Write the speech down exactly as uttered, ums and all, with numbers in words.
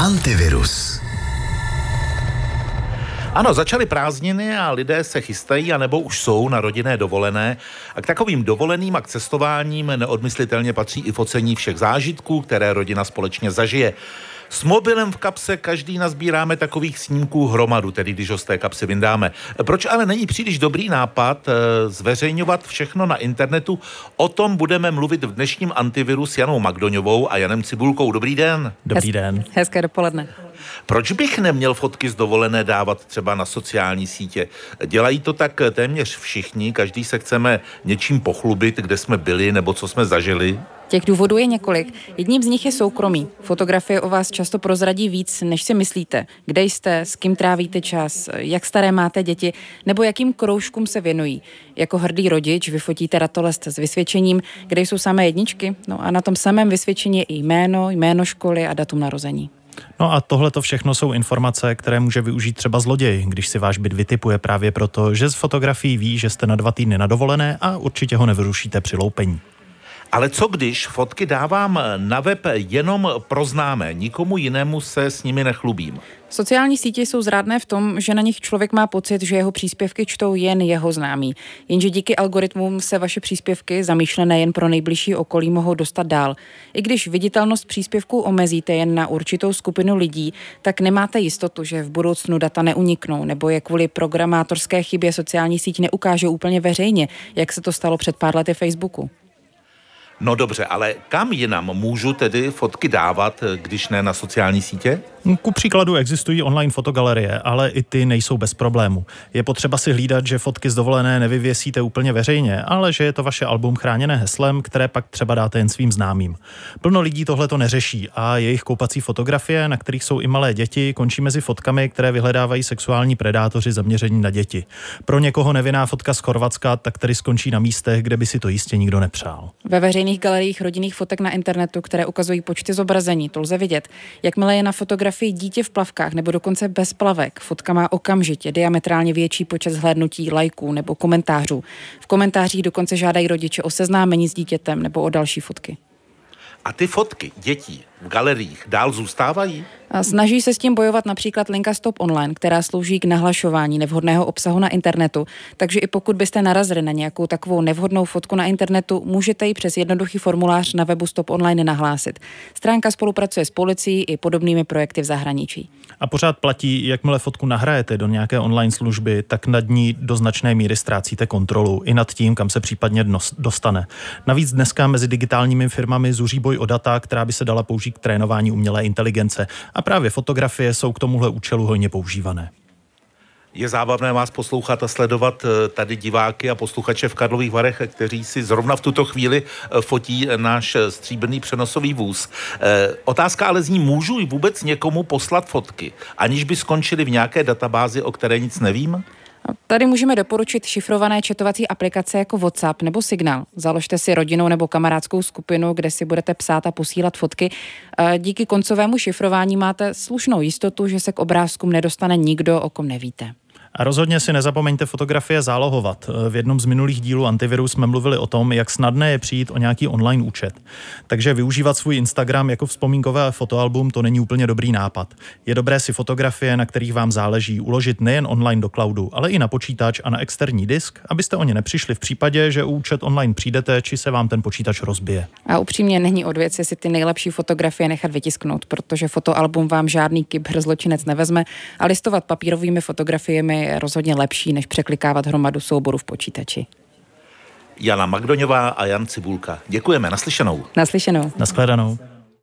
Antivirus. Ano, začaly prázdniny a lidé se chystají, anebo už jsou na rodinné dovolené. A k takovým dovoleným a k cestováním neodmyslitelně patří i focení všech zážitků, které rodina společně zažije. S mobilem v kapse každý nazbíráme takových snímků hromadu, tedy když ho z té kapsy vyndáme. Proč ale není příliš dobrý nápad e, zveřejňovat všechno na internetu? O tom budeme mluvit v dnešním Antiviru s Janou Magdoňovou a Janem Cibulkou. Dobrý den. Dobrý Hez, den. Hezké dopoledne. Proč bych neměl fotky z dovolené dávat třeba na sociální sítě? Dělají to tak téměř všichni, každý se chceme něčím pochlubit, kde jsme byli nebo co jsme zažili. Těch důvodů je několik. Jedním z nich je soukromí. Fotografie o vás často prozradí víc, než si myslíte. Kde jste, s kým trávíte čas, jak staré máte děti, nebo jakým kroužkům se věnují. Jako hrdý rodič vyfotíte ratolest s vysvědčením, kde jsou samé jedničky, no a na tom samém vysvědčení je i jméno, jméno školy a datum narození. No a tohle to všechno jsou informace, které může využít třeba zloděj, když si váš byt vytipuje právě proto, že z fotografií ví, že jste na dva týdny na dovolené a určitě ho nevyrušíte při loupení. Ale co když fotky dávám na web jenom pro známé, nikomu jinému se s nimi nechlubím? Sociální sítě jsou zrádné v tom, že na nich člověk má pocit, že jeho příspěvky čtou jen jeho známí. Jenže díky algoritmům se vaše příspěvky, zamýšlené jen pro nejbližší okolí, mohou dostat dál. I když viditelnost příspěvků omezíte jen na určitou skupinu lidí, tak nemáte jistotu, že v budoucnu data neuniknou, nebo je kvůli programátorské chybě sociální síť neukáže úplně veřejně, jak se to stalo před pár lety Facebooku. No dobře, ale kam jinam můžu tedy fotky dávat, když ne na sociální sítě? Ku příkladu existují online fotogalerie, ale i ty nejsou bez problému. Je potřeba si hlídat, že fotky z dovolené nevyvěsíte úplně veřejně, ale že je to vaše album chráněné heslem, které pak třeba dáte jen svým známým. Plno lidí tohle to neřeší a jejich koupací fotografie, na kterých jsou i malé děti, končí mezi fotkami, které vyhledávají sexuální predátoři zaměření na děti. Pro někoho nevinná fotka z Chorvatska tak tedy skončí na místech, kde by si to jistě nikdo nepřál. Ve veřejných galeriích rodinných fotek na internetu, které ukazují počty zobrazení, to lze vidět. Jakmile je na fotografii dítě v plavkách nebo dokonce bez plavek, fotka má okamžitě diametrálně větší počet zhlédnutí, lajků nebo komentářů. V komentářích dokonce žádají rodiče o seznámení s dítětem nebo o další fotky. A ty fotky dětí v galeriích dál zůstávají? A snaží se s tím bojovat například linka Stop Online, která slouží k nahlašování nevhodného obsahu na internetu. Takže i pokud byste narazili na nějakou takovou nevhodnou fotku na internetu, můžete ji přes jednoduchý formulář na webu Stop Online nahlásit. Stránka spolupracuje s policií i podobnými projekty v zahraničí. A pořád platí, jakmile fotku nahrajete do nějaké online služby, tak nad ní do značné míry ztrácíte kontrolu i nad tím, kam se případně dostane. Navíc dneska mezi digitálními firmami zuří boj o data, která by se dala použít k trénování umělé inteligence. A právě fotografie jsou k tomuhle účelu hojně používané. Je zábavné vás poslouchat a sledovat tady diváky a posluchače v Karlových Varech, kteří si zrovna v tuto chvíli fotí náš stříbrný přenosový vůz. Otázka ale zní, můžu vůbec někomu poslat fotky, aniž by skončily v nějaké databázi, o které nic nevím? Tady můžeme doporučit šifrované četovací aplikace jako WhatsApp nebo Signál. Založte si rodinnou nebo kamarádskou skupinu, kde si budete psát a posílat fotky. Díky koncovému šifrování máte slušnou jistotu, že se k obrázkům nedostane nikdo, o kom nevíte. A rozhodně si nezapomeňte fotografie zálohovat. V jednom z minulých dílů Antiviru jsme mluvili o tom, jak snadné je přijít o nějaký online účet. Takže využívat svůj Instagram jako vzpomínkové fotoalbum to není úplně dobrý nápad. Je dobré si fotografie, na kterých vám záleží, uložit nejen online do cloudu, ale i na počítač a na externí disk, abyste o ně nepřišli v případě, že účet online přijdete, či se vám ten počítač rozbije. A upřímně není od věci si ty nejlepší fotografie nechat vytisknout, protože fotoalbum vám žádný kybr zločinec nevezme a listovat papírovými fotografiemi je rozhodně lepší, než překlikávat hromadu souborů v počítači. Jana Magdoňová a Jan Cibulka. Děkujeme, naslyšenou. Naslyšenou. Nashledanou.